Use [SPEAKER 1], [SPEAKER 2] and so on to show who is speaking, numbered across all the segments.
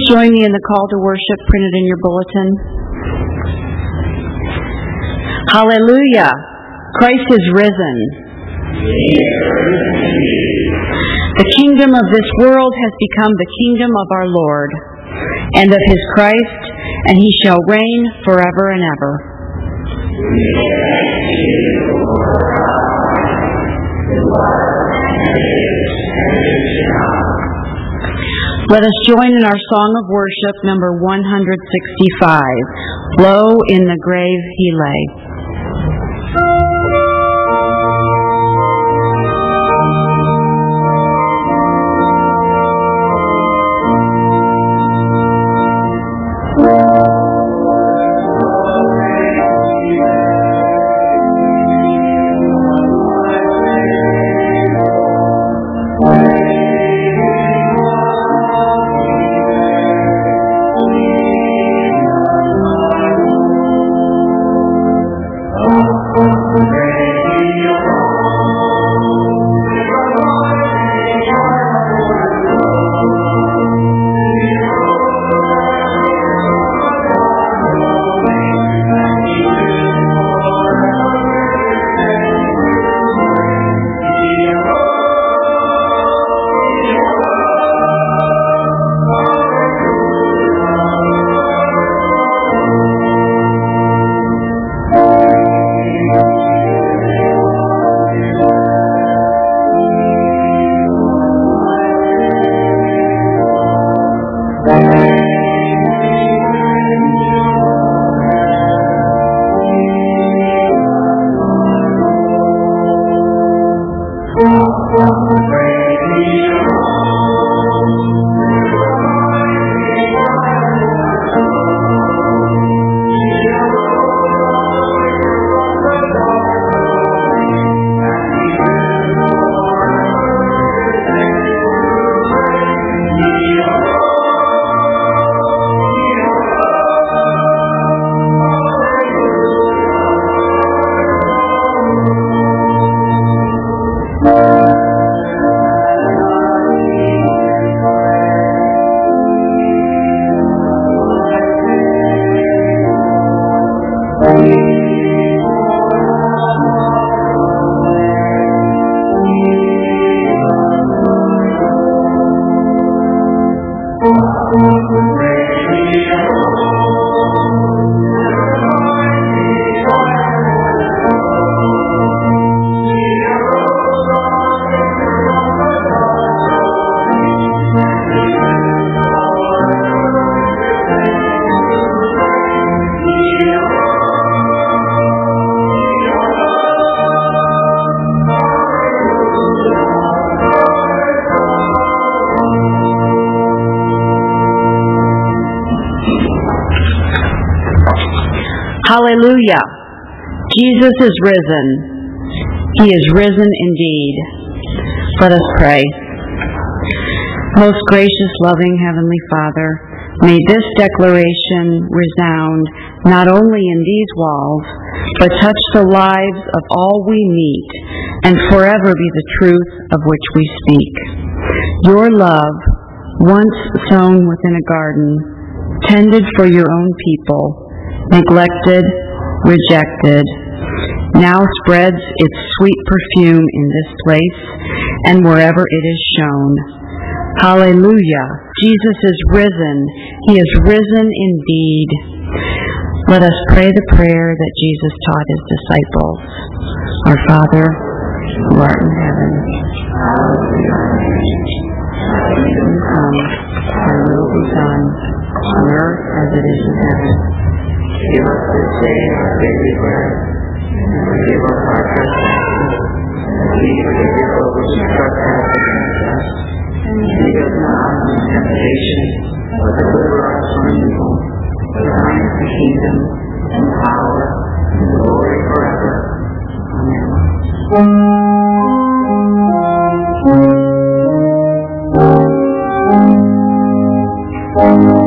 [SPEAKER 1] join me in the call to worship printed in your bulletin. Hallelujah! Christ is risen. The kingdom of this world has become the kingdom of our Lord and of His Christ, and He shall reign forever and ever. Let us join in our song of worship, number 165, Low in the Grave He Lay. Hallelujah! Jesus is risen. He is risen indeed. Let us pray. Most gracious, loving Heavenly Father, may this declaration resound not only in these walls, but touch the lives of all we meet, and forever be the truth of which we speak. Your love, once sown within a garden, tended for your own people, neglected, rejected, now spreads its sweet perfume in this place and wherever it is shown. Hallelujah! Jesus is risen. He is risen indeed. Let us pray the prayer that Jesus taught His disciples. Our Father, who art in heaven, hallowed be thy name. Thy kingdom come, thy will be done, on earth as it is in heaven. Give us this day our daily bread, and forgive us our trespasses, as we forgive those who trespass against us. And lead us not into temptation, but deliver us from evil. For thine is the kingdom, and power, and glory forever. Amen.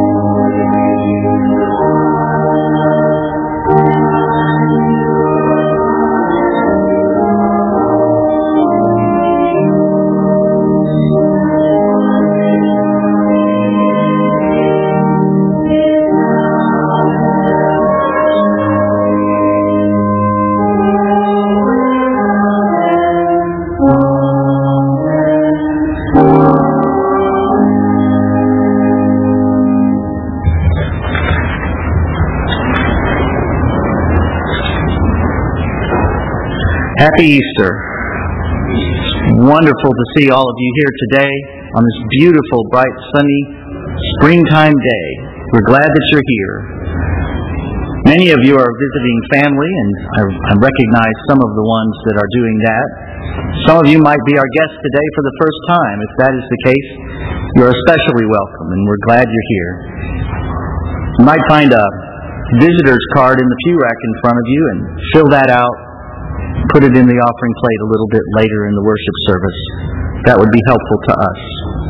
[SPEAKER 2] Happy Easter. It's wonderful to see all of you here today on this beautiful, bright, sunny springtime day. We're glad that you're here. Many of you are visiting family, and I recognize some of the ones that are doing that. Some of you might be our guests today for the first time. If that is the case, you're especially welcome, and we're glad you're here. You might find a visitor's card in the pew rack in front of you and fill that out. Put it in the offering plate a little bit later in the worship service. That would be helpful to us.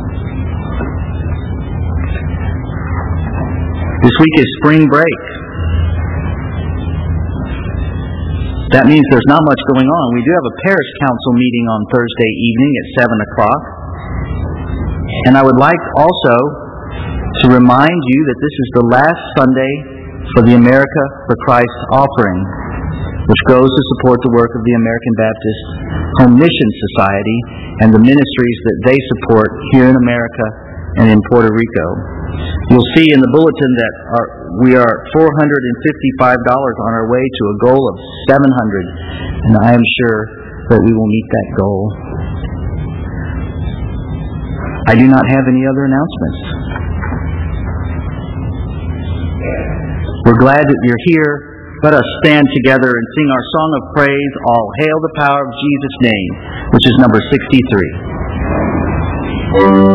[SPEAKER 2] This week is spring break. That means there's not much going on. We do have a parish council meeting on Thursday evening at 7 o'clock. And I would like also to remind you that this is the last Sunday for the America for Christ offering, which goes to support the work of the American Baptist Home Mission Society and the ministries that they support here in America and in Puerto Rico. You'll see in the bulletin that we are $455 on our way to a goal of $700, and I am sure that we will meet that goal. I do not have any other announcements. We're glad that you're here. Let us stand together and sing our song of praise, All Hail the Power of Jesus' Name, which is number 63.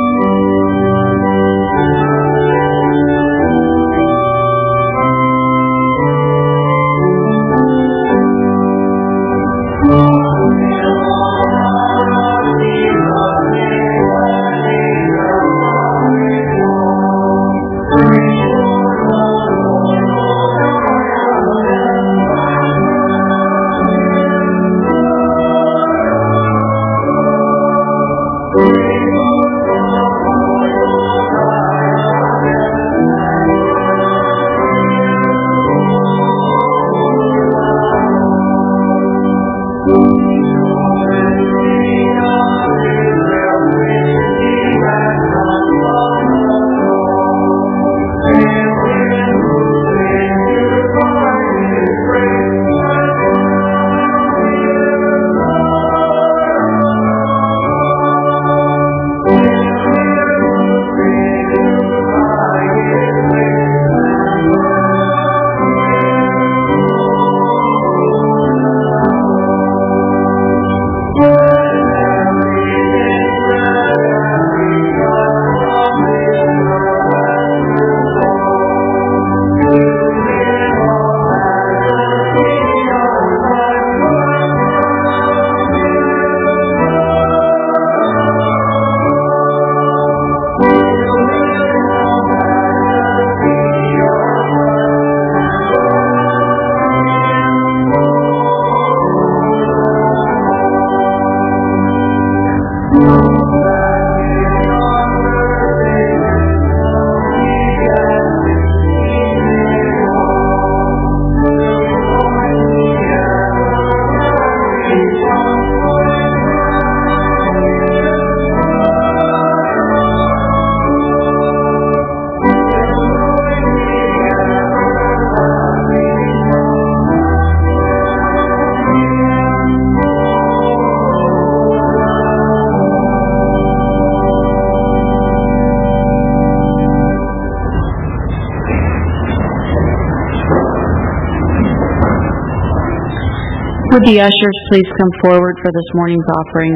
[SPEAKER 1] Would the ushers please come forward for this morning's offering?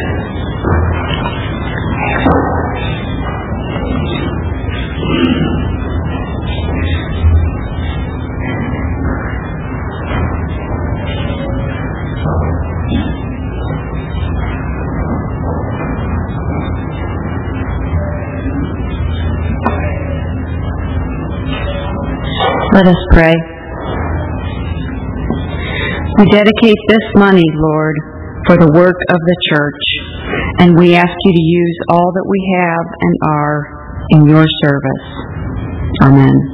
[SPEAKER 1] Let us pray. We dedicate this money, Lord, for the work of the church, and we ask you to use all that we have and are in your service. Amen.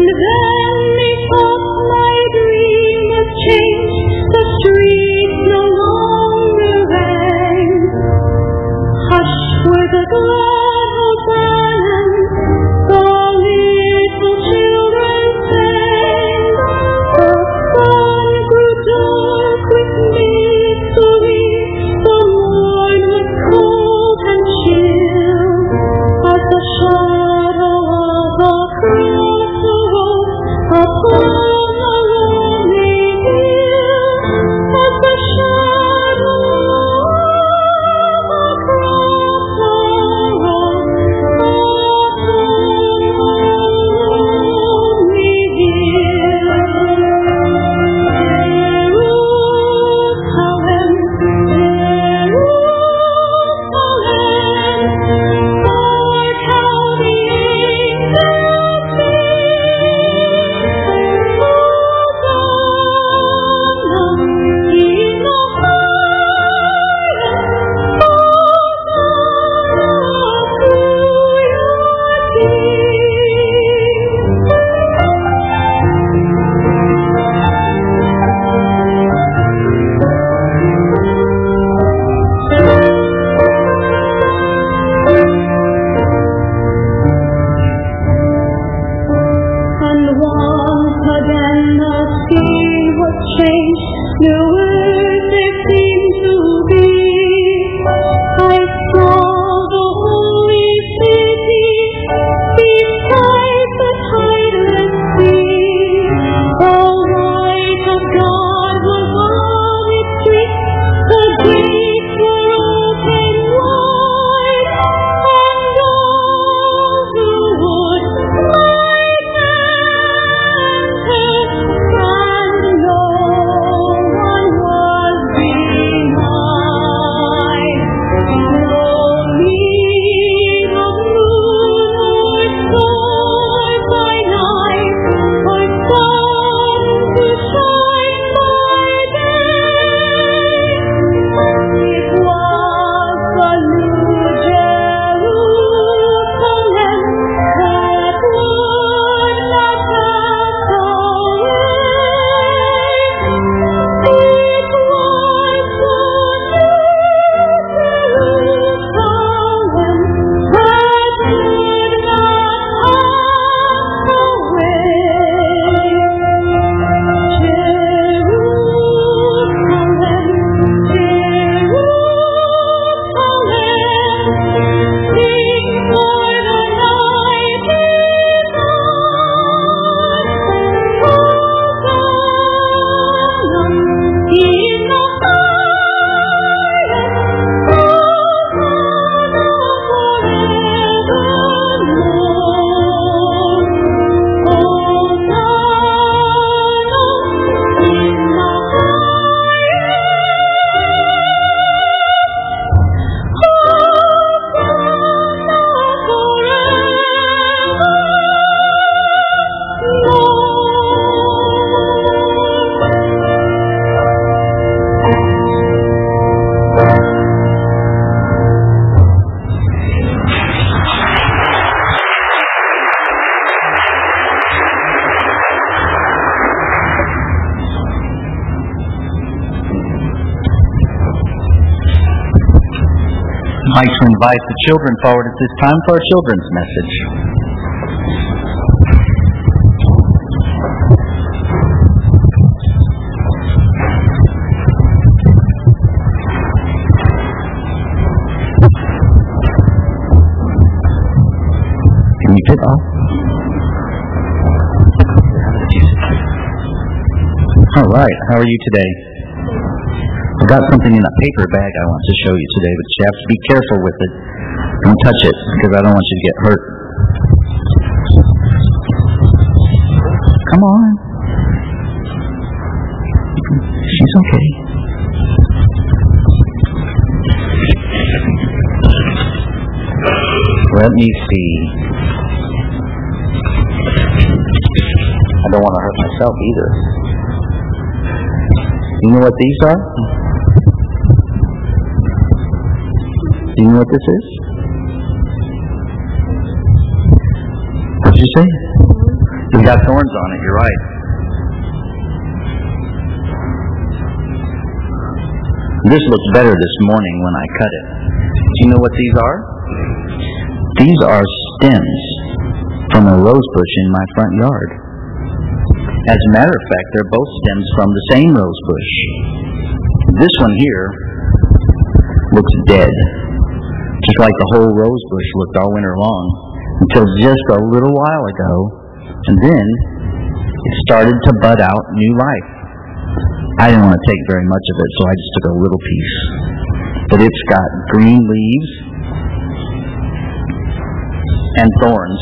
[SPEAKER 2] I'd like to invite the children forward at this time for our children's message. Can you pick off? All right, how are you today? I've got something in a paper bag I want to show you today, but you have to be careful with it. Don't touch it, because I don't want you to get hurt. Come on. She's okay. Let me see. I don't want to hurt myself either. You know what these are? Do you know what this is? What did you say? You It's got thorns on it, you're right. This looks better this morning when I cut it. Do you know what these are? These are stems from a rose bush in my front yard. As a matter of fact, they're both stems from the same rose bush. This one here looks dead, just like the whole rose bush looked all winter long, until just a little while ago, and then it started to bud out new life. I didn't want to take very much of it, so I just took a little piece. But it's got green leaves and thorns.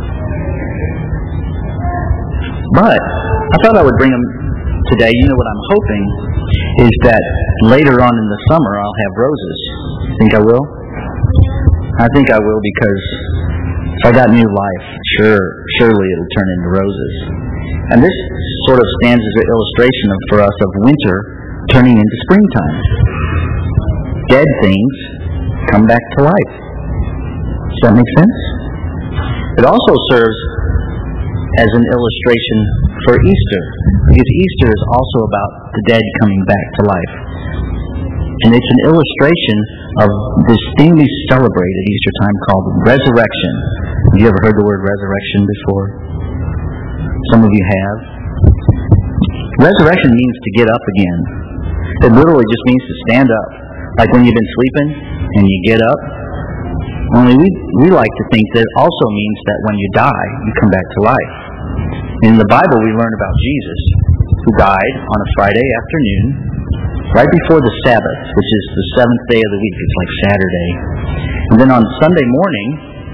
[SPEAKER 2] But I thought I would bring them today. You know what I'm hoping is that later on in the summer I'll have roses. Think I will? I think I will, because if I got new life, surely it'll turn into roses. And this sort of stands as an illustration for us of winter turning into springtime. Dead things come back to life. Does that make sense? It also serves as an illustration for Easter, because Easter is also about the dead coming back to life. And it's an illustration of this thing we celebrate at Easter time called resurrection. Have you ever heard the word resurrection before? Some of you have. Resurrection means to get up again. It literally just means to stand up. Like when you've been sleeping and you get up. Only we like to think that it also means that when you die, you come back to life. In the Bible, we learn about Jesus, who died on a Friday afternoon, right before the Sabbath, which is the seventh day of the week. It's like Saturday. And then on Sunday morning,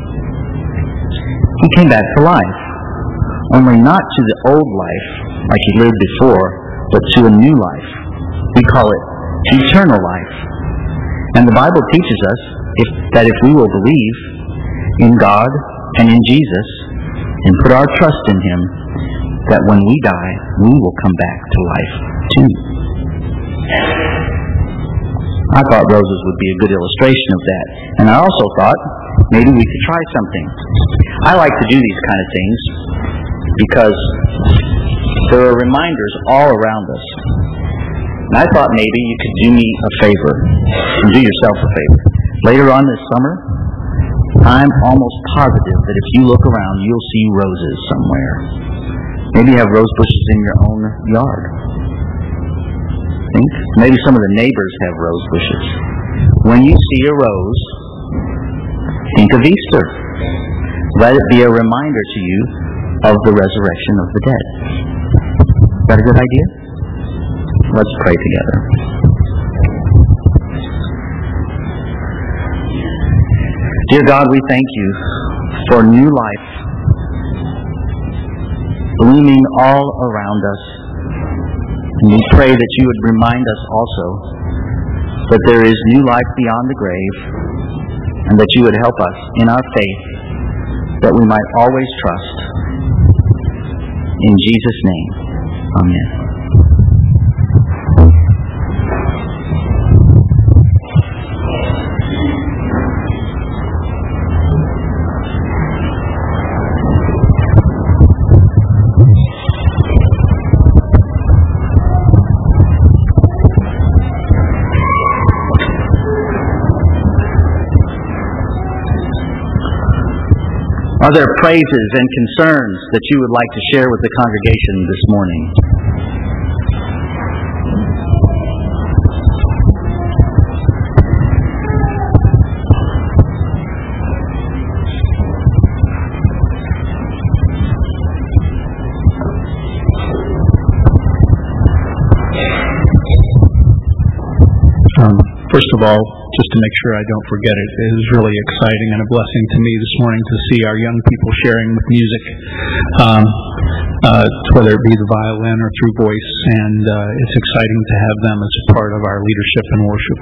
[SPEAKER 2] he came back to life. Only not to the old life, like he lived before, but to a new life. We call it eternal life. And the Bible teaches us that if we will believe in God and in Jesus, and put our trust in Him, that when we die, we will come back to life too. I thought roses would be a good illustration of that. And I also thought maybe we could try something. I like to do these kind of things because there are reminders all around us. And I thought maybe you could do me a favor, and do yourself a favor. Later on this summer, I'm almost positive that if you look around, you'll see roses somewhere. Maybe you have rose bushes in your own yard. Think? Maybe some of the neighbors have rose bushes. When you see a rose, think of Easter. Let it be a reminder to you of the resurrection of the dead. Is that a good idea? Let's pray together. Dear God, we thank you for new life blooming all around us. And we pray that you would remind us also that there is new life beyond the grave, and that you would help us in our faith that we might always trust. In Jesus' name, amen. Are there praises and concerns that you would like to share with the congregation this morning?
[SPEAKER 3] First of all, just to make sure I don't forget it, it is really exciting and a blessing to me this morning to see our young people sharing with music. whether it be the violin or through voice, and it's exciting to have them as a part of our leadership and worship.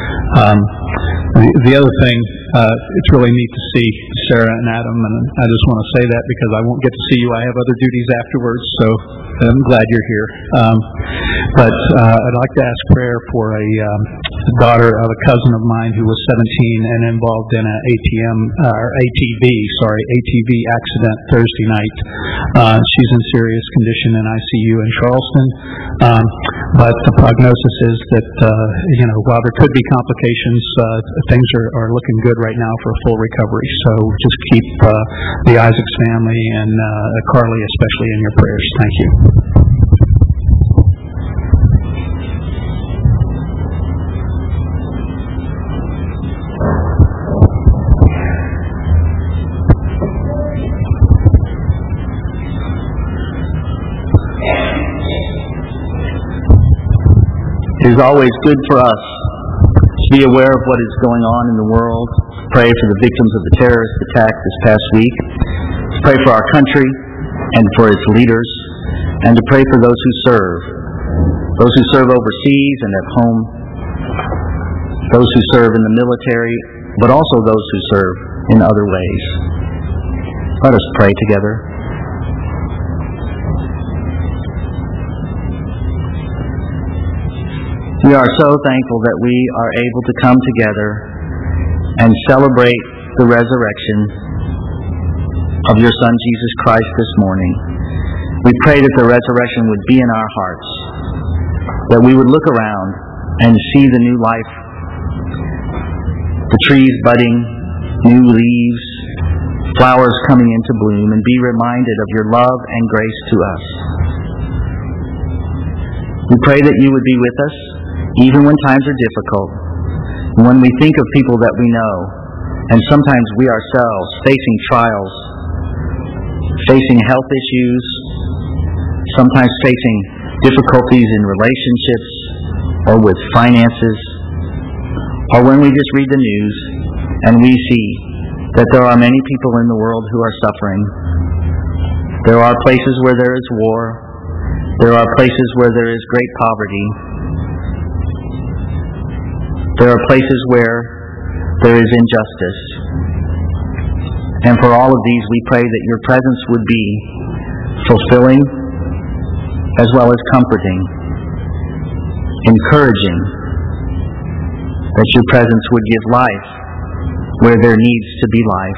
[SPEAKER 3] The other thing, it's really neat to see Sarah and Adam, and I just want to say that because I won't get to see you. I have other duties afterwards, so I'm glad you're here. But I'd like to ask prayer for a daughter of a cousin of mine who was 17 and involved in an ATV accident Thursday night. She's in serious condition in ICU in Charleston, but the prognosis is that while there could be complications, things are looking good right now for a full recovery. So just keep the Isaacs family and Carly especially in your prayers. Thank you.
[SPEAKER 2] It is always good for us to be aware of what is going on in the world, to pray for the victims of the terrorist attack this past week, to pray for our country and for its leaders, and to pray for those who serve overseas and at home, those who serve in the military, but also those who serve in other ways. Let us pray together. We are so thankful that we are able to come together and celebrate the resurrection of your Son, Jesus Christ, this morning. We pray that the resurrection would be in our hearts, that we would look around and see the new life, the trees budding, new leaves, flowers coming into bloom, and be reminded of your love and grace to us. We pray that you would be with us, even when times are difficult, when we think of people that we know, and sometimes we ourselves facing trials, facing health issues, sometimes facing difficulties in relationships or with finances, or when we just read the news and we see that there are many people in the world who are suffering. There are places where there is war. There are places where there is great poverty. There are places where there is injustice. And for all of these, we pray that your presence would be fulfilling as well as comforting, encouraging, that your presence would give life where there needs to be life.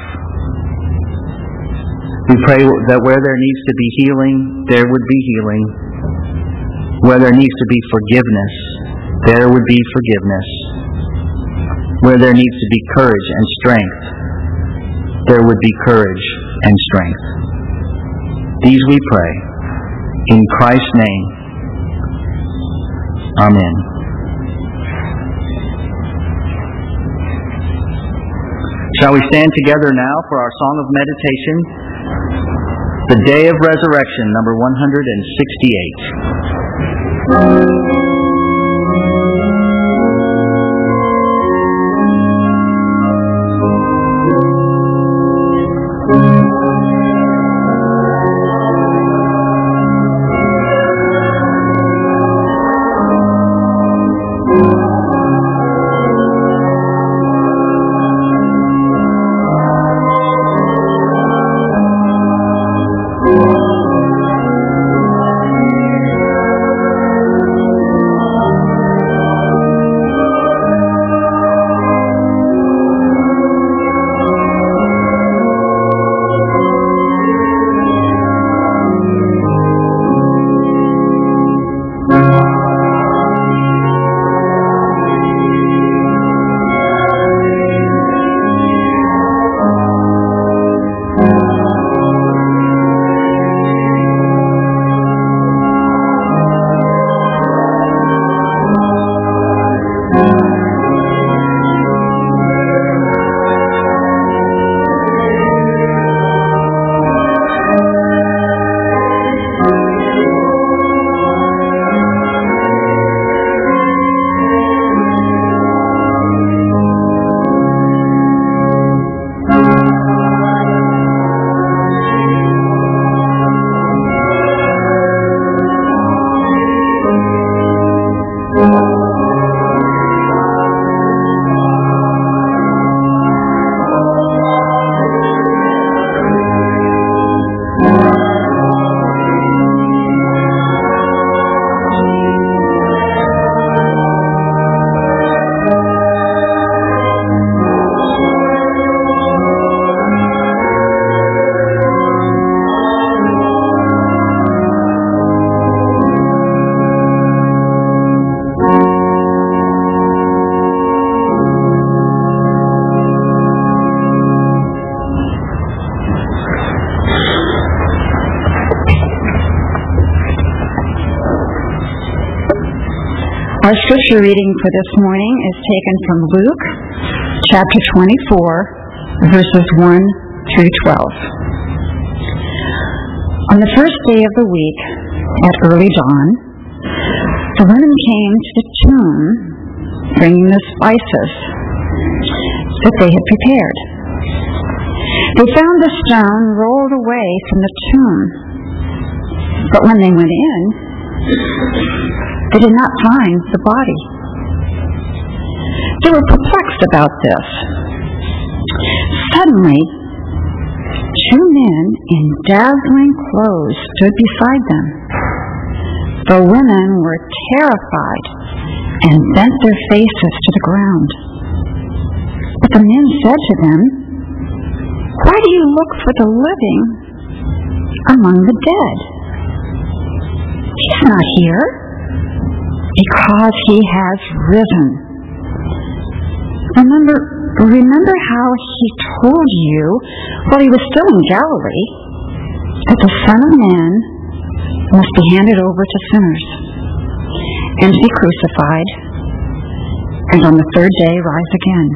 [SPEAKER 2] We pray that where there needs to be healing, there would be healing. Where there needs to be forgiveness, there would be forgiveness. Where there needs to be courage and strength, there would be courage and strength. These we pray in Christ's name. Amen. Shall we stand together now for our song of meditation, The Day of Resurrection, number 168.
[SPEAKER 1] Our scripture reading for this morning is taken from Luke chapter 24, verses 1 through 12. On the first day of the week, at early dawn, the women came to the tomb bringing the spices that they had prepared. They found the stone rolled away from the tomb, but when they went in, they did not find the body. They were perplexed about this. Suddenly, two men in dazzling clothes stood beside them. The women were terrified and bent their faces to the ground. But the men said to them, "Why do you look for the living among the dead? He's not here, because he has risen. Remember how he told you while he was still in Galilee that the Son of Man must be handed over to sinners and be crucified, and on the third day rise again."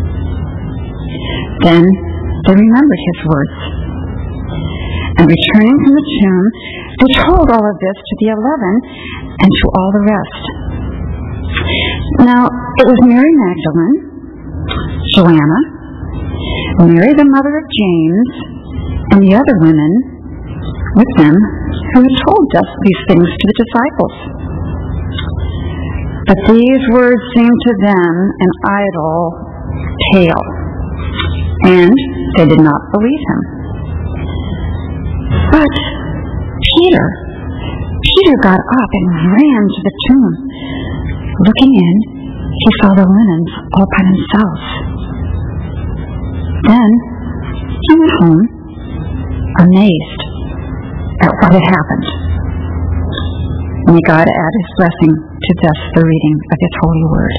[SPEAKER 1] Then they remembered his words, and returning from the tomb, they told all of this to the 11 and to all the rest. Now, it was Mary Magdalene, Joanna, Mary the mother of James, and the other women with them who had told us these things to the disciples. But these words seemed to them an idle tale, and they did not believe him. But Peter got up and ran to the tomb. Looking in, he saw the linens all by themselves. Then he went home, amazed at what had happened. May God add his blessing to this, the reading of his holy word.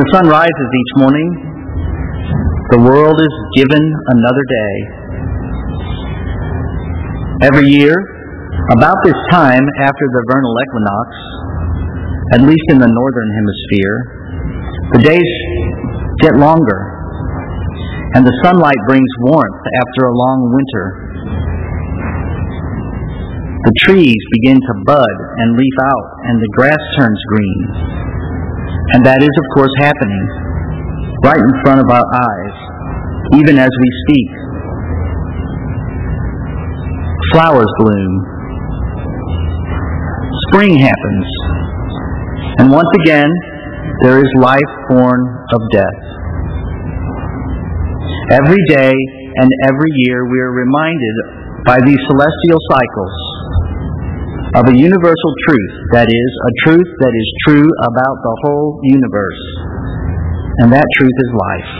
[SPEAKER 2] the sun rises each morning, the world is given another day. Every year, about this time after the vernal equinox, at least in the northern hemisphere, the days get longer, and the sunlight brings warmth after a long winter. The trees begin to bud and leaf out, and the grass turns green. And that is, of course, happening right in front of our eyes, even as we speak. Flowers bloom. Spring happens. And once again, there is life born of death. Every day and every year we are reminded by these celestial cycles of a universal truth, that is, a truth that is true about the whole universe. And that truth is life.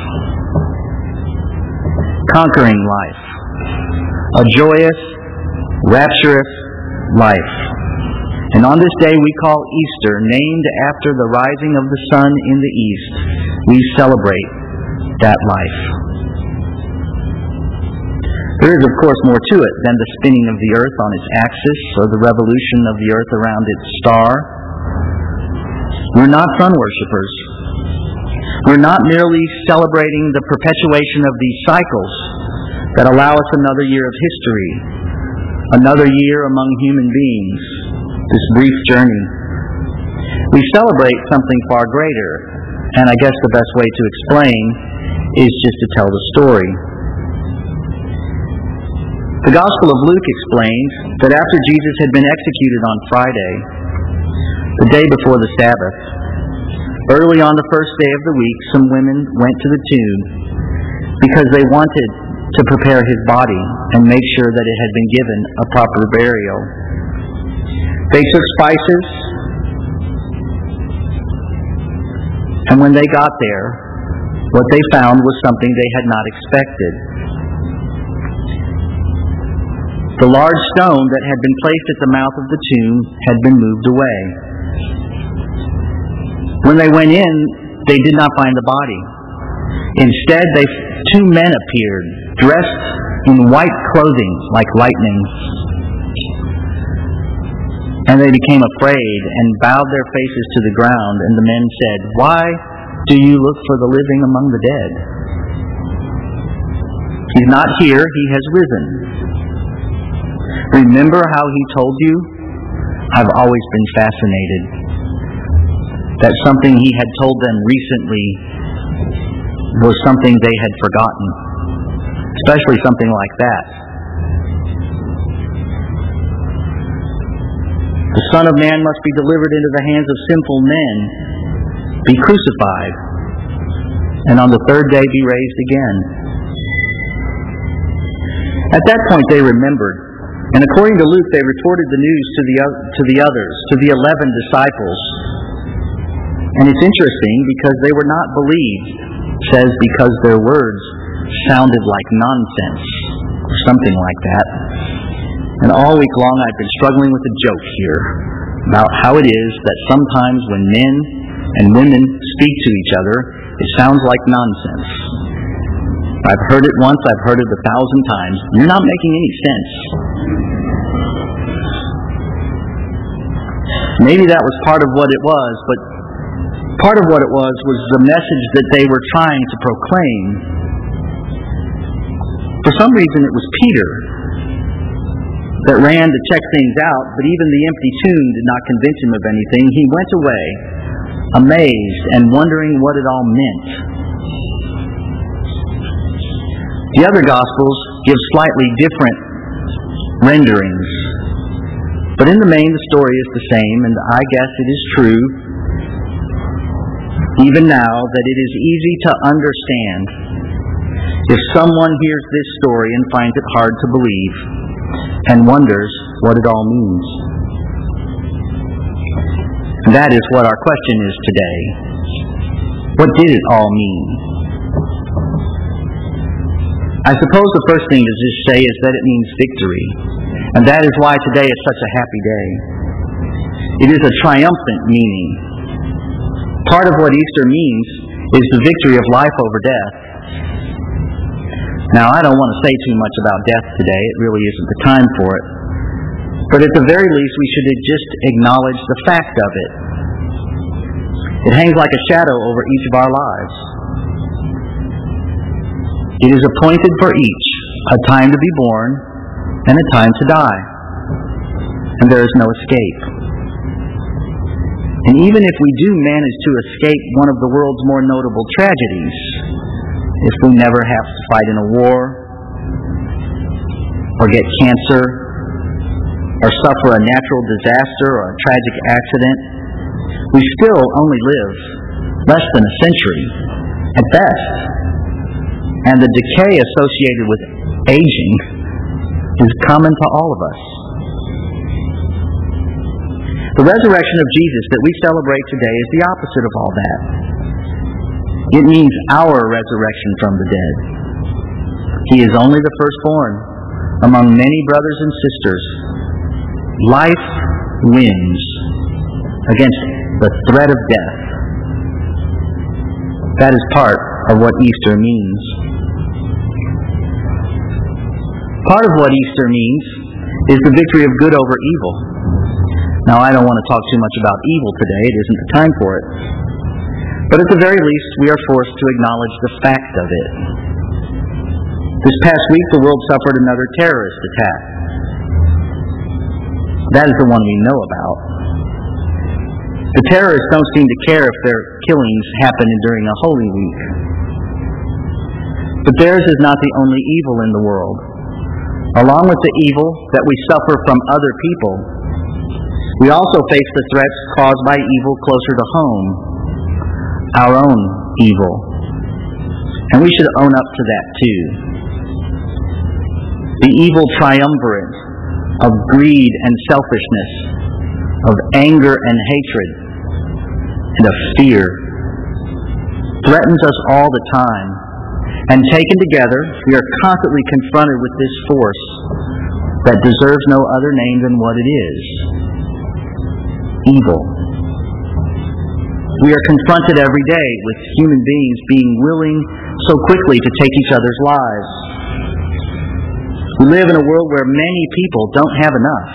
[SPEAKER 2] Conquering life. A joyous, rapturous life. And on this day we call Easter, named after the rising of the sun in the east, we celebrate that life. There is, of course, more to it than the spinning of the earth on its axis or the revolution of the earth around its star. We're not sun worshippers. We're not merely celebrating the perpetuation of these cycles that allow us another year of history, another year among human beings, this brief journey. We celebrate something far greater, and I guess the best way to explain is just to tell the story. The Gospel of Luke explains that after Jesus had been executed on Friday, the day before the Sabbath, early on the first day of the week, some women went to the tomb because they wanted to prepare his body and make sure that it had been given a proper burial. They took spices, and when they got there, what they found was something they had not expected. The large stone that had been placed at the mouth of the tomb had been moved away. When they went in, they did not find the body. Instead, two men appeared, dressed in white clothing like lightning. And they became afraid and bowed their faces to the ground, and the men said, "Why do you look for the living among the dead? He's not here, he has risen. Remember how he told you?" I've always been fascinated that something he had told them recently was something they had forgotten, especially something like that. The Son of Man must be delivered into the hands of sinful men, be crucified, and on the third day be raised again. At that point they remembered, and according to Luke, they reported the news to the others, to the 11 disciples. And it's interesting because they were not believed. It says because their words sounded like nonsense, or something like that. And all week long I've been struggling with a joke here about how it is that sometimes when men and women speak to each other, it sounds like nonsense. I've heard it once, I've heard it 1,000 times. You're not making any sense. Maybe that was part of what it was, but part of what it was the message that they were trying to proclaim. For some reason it was Peter that ran to check things out, but even the empty tomb did not convince him of anything. He went away, amazed and wondering what it all meant. The other Gospels give slightly different renderings, but in the main the story is the same, and I guess it is true even now that it is easy to understand if someone hears this story and finds it hard to believe and wonders what it all means. And that is what our question is today. What did it all mean? I suppose the first thing to just say is that it means victory. And that is why today is such a happy day. It is a triumphant meaning. Part of what Easter means is the victory of life over death. Now, I don't want to say too much about death today. It really isn't the time for it. But at the very least, we should just acknowledge the fact of it. It hangs like a shadow over each of our lives. It is appointed for each a time to be born and a time to die. And there is no escape. And even if we do manage to escape one of the world's more notable tragedies, if we never have to fight in a war, or get cancer, or suffer a natural disaster or a tragic accident, we still only live less than a century at best. And the decay associated with aging is common to all of us. The resurrection of Jesus that we celebrate today is the opposite of all that. It means our resurrection from the dead. He is only the firstborn among many brothers and sisters. Life wins against the threat of death. That is part of what Easter means. Part of what Easter means is the victory of good over evil. Now, I don't want to talk too much about evil today. It isn't the time for it. But at the very least, we are forced to acknowledge the fact of it. This past week, the world suffered another terrorist attack. That is the one we know about. The terrorists don't seem to care if their killings happen during a Holy Week. But theirs is not the only evil in the world. Along with the evil that we suffer from other people, we also face the threats caused by evil closer to home, our own evil. And we should own up to that too. The evil triumvirate of greed and selfishness, of anger and hatred, and of fear threatens us all the time. And taken together, we are constantly confronted with this force that deserves no other name than what it is: evil. We are confronted every day with human beings being willing so quickly to take each other's lives. We live in a world where many people don't have enough.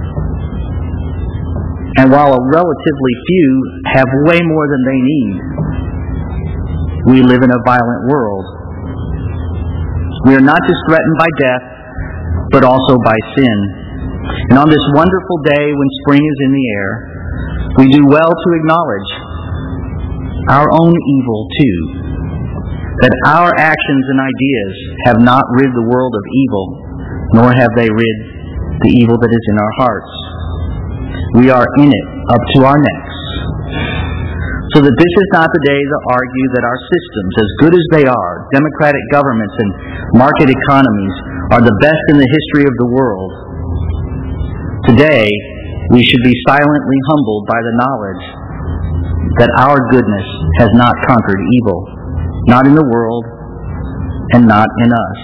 [SPEAKER 2] And while a relatively few have way more than they need, we live in a violent world. We are not just threatened by death, but also by sin. And on this wonderful day when spring is in the air, we do well to acknowledge our own evil too. That our actions and ideas have not rid the world of evil, nor have they rid the evil that is in our hearts. We are in it up to our necks. So that this is not the day to argue that our systems, as good as they are, democratic governments and market economies, are the best in the history of the world. Today, we should be silently humbled by the knowledge that our goodness has not conquered evil, not in the world and not in us.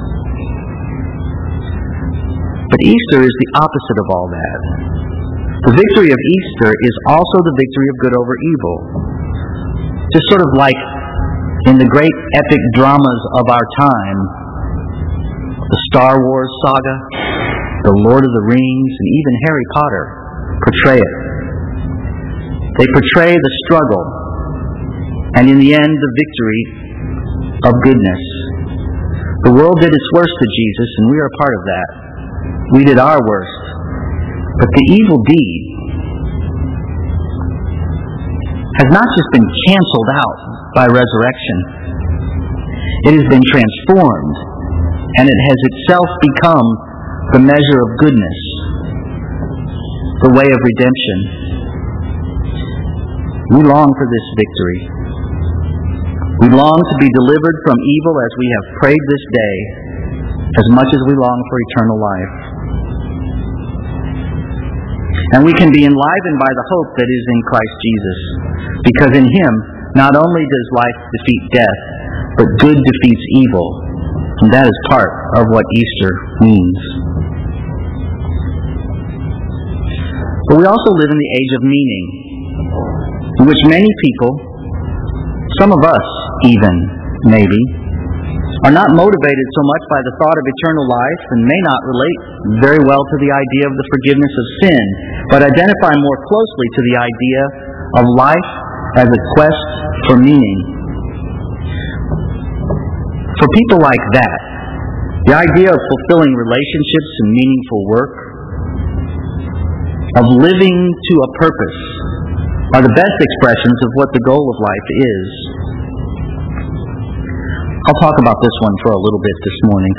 [SPEAKER 2] But Easter is the opposite of all that. The victory of Easter is also the victory of good over evil. Just sort of like in the great epic dramas of our time, the Star Wars saga, the Lord of the Rings, and even Harry Potter portray it. They portray the struggle, and in the end, the victory of goodness. The world did its worst to Jesus, and we are a part of that. We did our worst. But the evil deed has not just been canceled out by resurrection. It has been transformed, and it has itself become the measure of goodness, the way of redemption. We long for this victory. We long to be delivered from evil as we have prayed this day, as much as we long for eternal life. And we can be enlivened by the hope that is in Christ Jesus, because in Him not only does life defeat death, but good defeats evil. And that is part of what Easter means. But we also live in the age of meaning, in which many people some of us even, maybe, are not motivated so much by the thought of eternal life and may not relate very well to the idea of the forgiveness of sin, but identify more closely to the idea of life as a quest for meaning. For people like that, the idea of fulfilling relationships and meaningful work, of living to a purpose, are the best expressions of what the goal of life is. I'll talk about this one for a little bit this morning.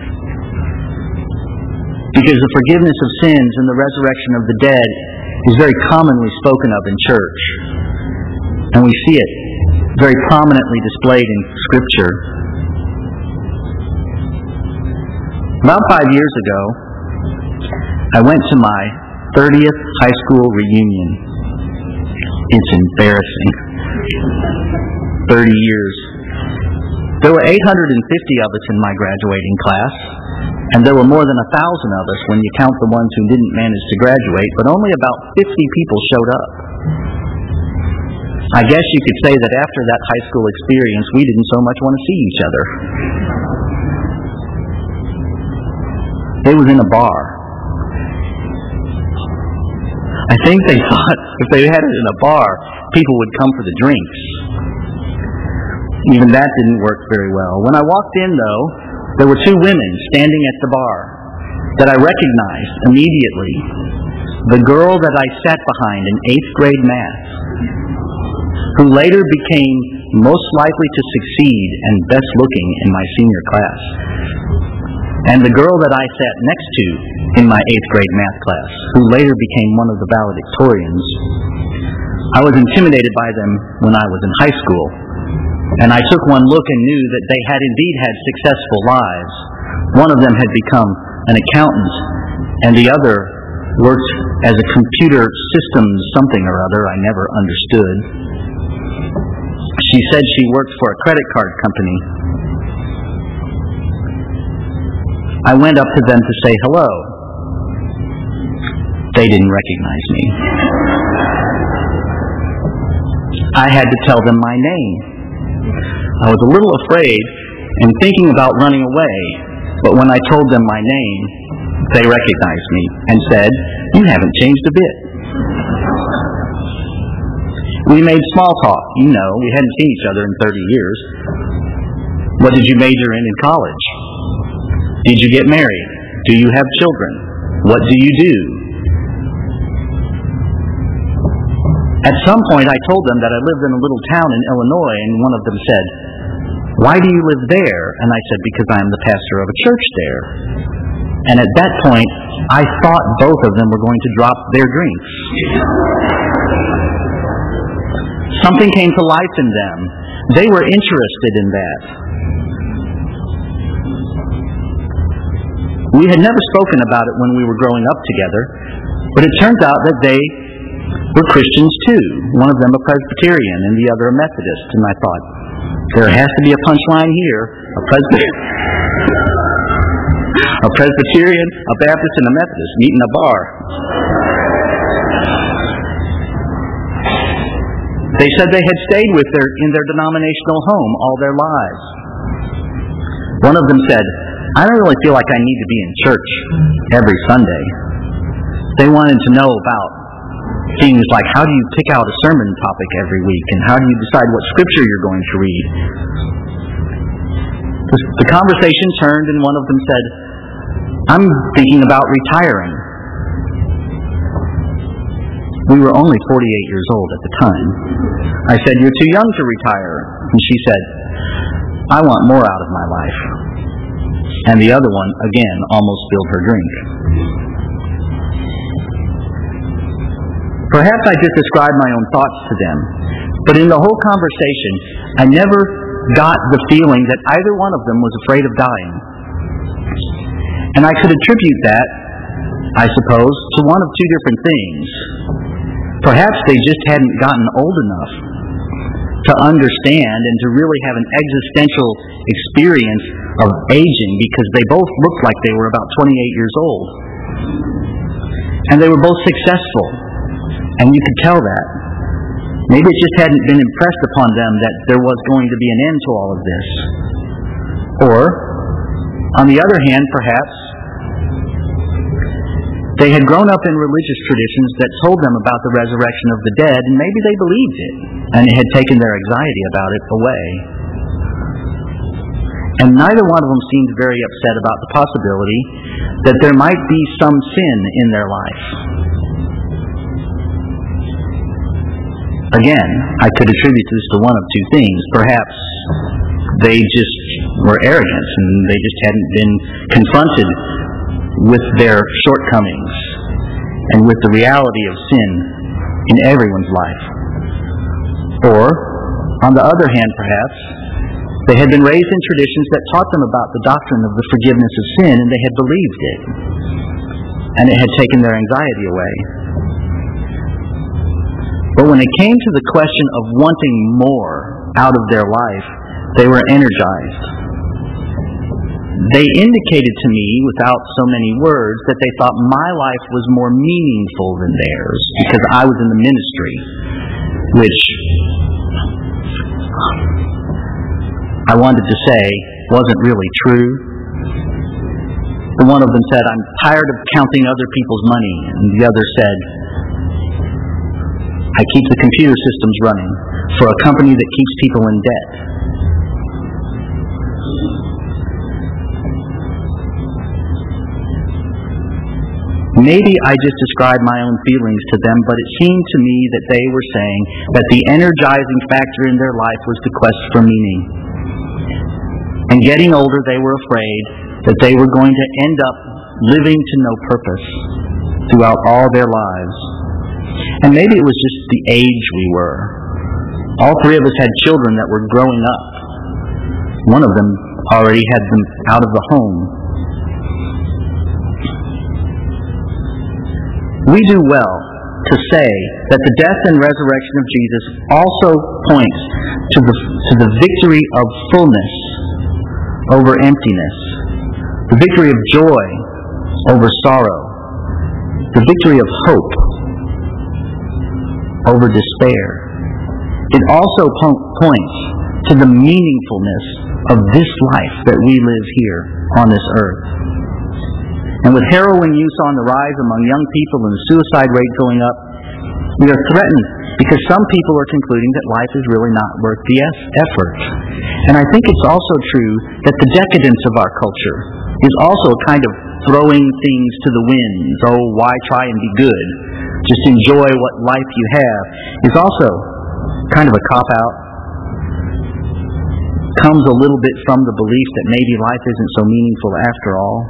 [SPEAKER 2] Because the forgiveness of sins and the resurrection of the dead is very commonly spoken of in church. And we see it very prominently displayed in Scripture. About 5 years ago, I went to my 30th high school reunion. It's embarrassing. 30 years. There were 850 of us in my graduating class, and there were more than 1,000 of us when you count the ones who didn't manage to graduate, but only about 50 people showed up. I guess you could say that after that high school experience, we didn't so much want to see each other. It was in a bar. I think they thought if they had it in a bar, people would come for the drinks. Even that didn't work very well. When I walked in, though, there were two women standing at the bar that I recognized immediately. The girl that I sat behind in 8th grade math, who later became most likely to succeed and best looking in my senior class. And the girl that I sat next to in my 8th grade math class, who later became one of the valedictorians. I was intimidated by them when I was in high school, and I took one look and knew that they had indeed had successful lives. One of them had become an accountant, and the other worked as a computer systems something or other I never understood. She said she worked for a credit card company. I went up to them to say hello. They didn't recognize me. I had to tell them my name. I was a little afraid and thinking about running away, but when I told them my name, they recognized me and said, "You haven't changed a bit." We made small talk. You know, we hadn't seen each other in 30 years. What did you major in college? Did you get married? Do you have children? What do you do? At some point I told them that I lived in a little town in Illinois, and one of them said, "Why do you live there?" And I said, "Because I am the pastor of a church there." And at that point, I thought both of them were going to drop their drinks. Something came to life in them. They were interested in that. We had never spoken about it when we were growing up together, but it turns out that they were Christians too. One of them a Presbyterian and the other a Methodist. And I thought, there has to be a punchline here. A Presbyterian, a Baptist, and a Methodist meet in a bar. They said they had stayed in their denominational home all their lives. One of them said, "I don't really feel like I need to be in church every Sunday." They wanted to know about things like, how do you pick out a sermon topic every week, and how do you decide what scripture you're going to read? The conversation turned, and one of them said, "I'm thinking about retiring." We were only 48 years old at the time. I said, "You're too young to retire." And she said, "I want more out of my life." And the other one, again, almost spilled her drink. Perhaps I just described my own thoughts to them, but in the whole conversation, I never got the feeling that either one of them was afraid of dying. And I could attribute that, I suppose, to one of two different things. Perhaps they just hadn't gotten old enough to understand and to really have an existential experience of aging, because they both looked like they were about 28 years old. And they were both successful, and you could tell that. Maybe it just hadn't been impressed upon them that there was going to be an end to all of this. Or, on the other hand, perhaps, they had grown up in religious traditions that told them about the resurrection of the dead, and maybe they believed it, and it had taken their anxiety about it away. And neither one of them seemed very upset about the possibility that there might be some sin in their life. Again, I could attribute this to one of two things. Perhaps they just were arrogant and they just hadn't been confronted with their shortcomings and with the reality of sin in everyone's life. Or, on the other hand, perhaps, they had been raised in traditions that taught them about the doctrine of the forgiveness of sin, and they had believed it, and it had taken their anxiety away. But when it came to the question of wanting more out of their life, they were energized. They indicated to me, without so many words, that they thought my life was more meaningful than theirs because I was in the ministry, which I wanted to say wasn't really true. One of them said, "I'm tired of counting other people's money," and the other said, "I keep the computer systems running for a company that keeps people in debt." Maybe I just described my own feelings to them, but it seemed to me that they were saying that the energizing factor in their life was the quest for meaning. And getting older, they were afraid that they were going to end up living to no purpose throughout all their lives. And maybe it was just the age we were. All three of us had children that were growing up. One of them already had them out of the home. We do well to say that the death and resurrection of Jesus also points to the victory of fullness over emptiness, the victory of joy over sorrow, the victory of hope over despair. It also points to the meaningfulness of this life that we live here on this earth. And with heroin use on the rise among young people and the suicide rate going up, we are threatened because some people are concluding that life is really not worth the effort. And I think it's also true that the decadence of our culture is also a kind of throwing things to the winds. Oh, why try and be good? Just enjoy what life you have. Is also kind of a cop-out. Comes a little bit from the belief that maybe life isn't so meaningful after all.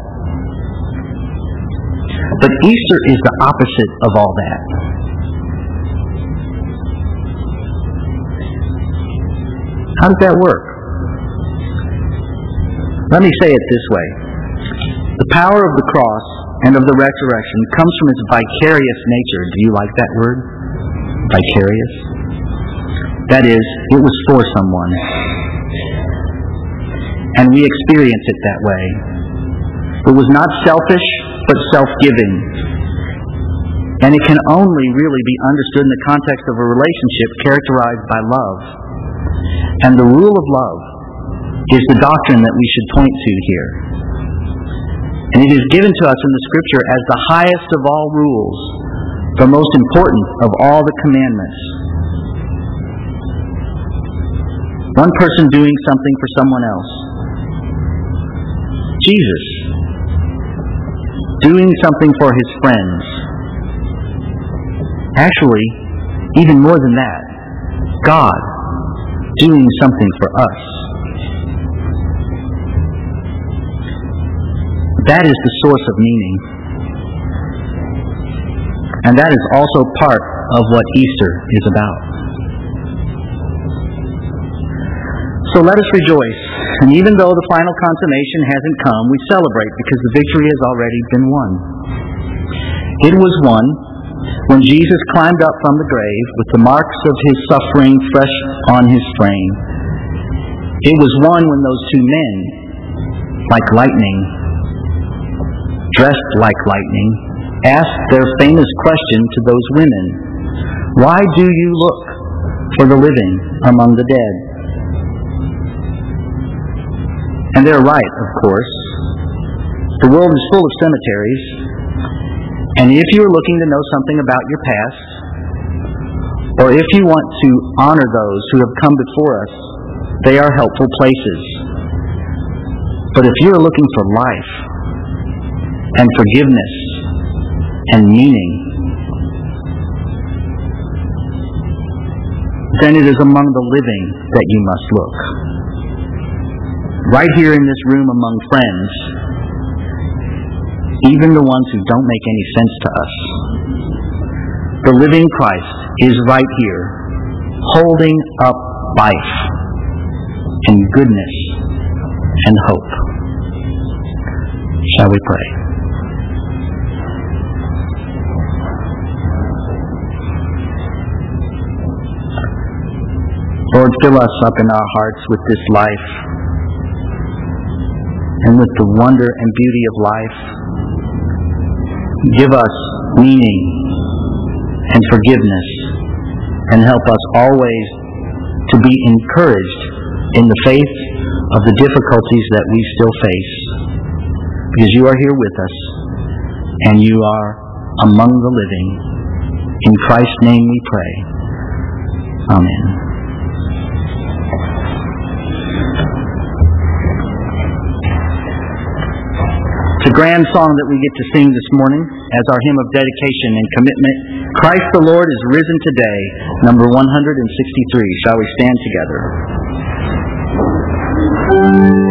[SPEAKER 2] But Easter is the opposite of all that. How does that work? Let me say it this way. The power of the cross and of the resurrection comes from its vicarious nature. Do you like that word? Vicarious? That is, it was for someone. And we experience it that way. It was not selfish, but self-giving. And it can only really be understood in the context of a relationship characterized by love. And the rule of love is the doctrine that we should point to here. And it is given to us in the Scripture as the highest of all rules, the most important of all the commandments. One person doing something for someone else. Jesus doing something for his friends. Actually, even more than that, God doing something for us. That is the source of meaning. And that is also part of what Easter is about. So let us rejoice. And even though the final consummation hasn't come, we celebrate because the victory has already been won. It was won when Jesus climbed up from the grave with the marks of his suffering fresh on his frame. It was won when those two men, like lightning, dressed like lightning, asked their famous question to those women, "Why do you look for the living among the dead. And they're right, of course. The world is full of cemeteries, and if you are looking to know something about your past, or if you want to honor those who have come before us, they are helpful places. But if you are looking for life and forgiveness and meaning, then it is among the living that you must look. Right here in this room among friends, even the ones who don't make any sense to us, the living Christ is right here, holding up life and goodness and hope. Shall we pray? Lord, fill us up in our hearts with this life and with the wonder and beauty of life. Give us meaning and forgiveness, and help us always to be encouraged in the face of the difficulties that we still face, because you are here with us and you are among the living. In Christ's name we pray. Amen. It's a grand song that we get to sing this morning as our hymn of dedication and commitment. Christ the Lord is risen today, number 163. Shall we stand together?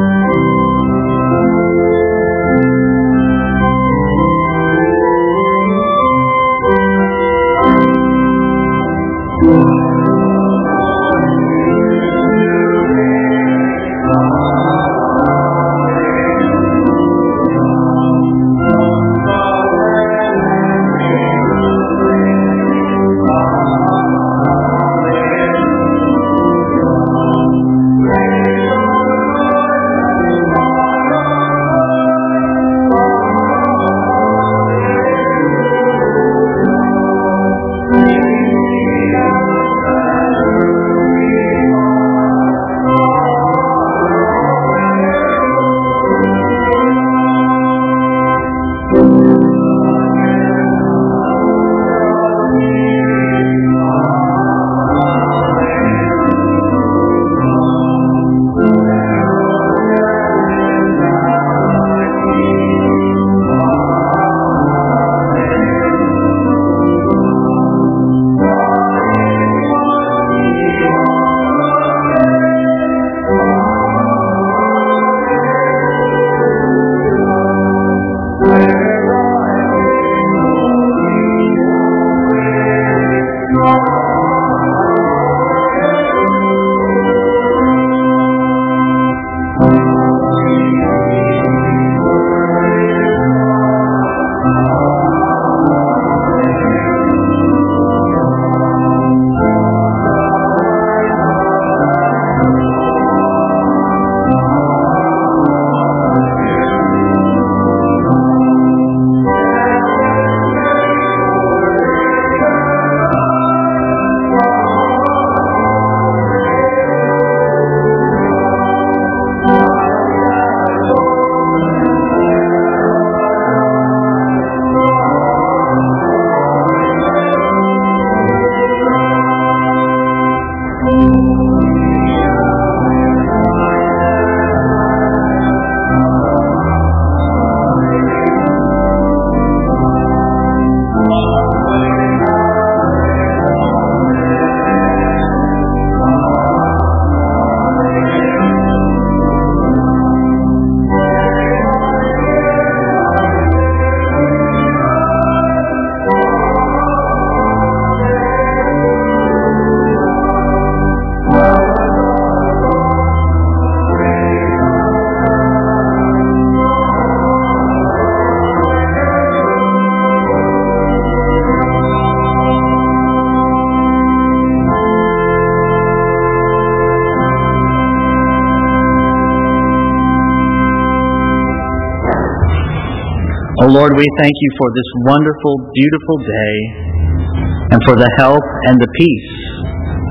[SPEAKER 2] Oh Lord, we thank you for this wonderful, beautiful day, and for the health and the peace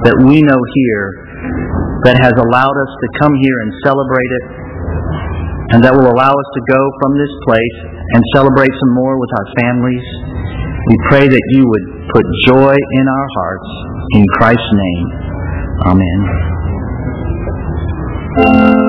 [SPEAKER 2] that we know here that has allowed us to come here and celebrate it, and that will allow us to go from this place and celebrate some more with our families. We pray that you would put joy in our hearts. In Christ's name, amen.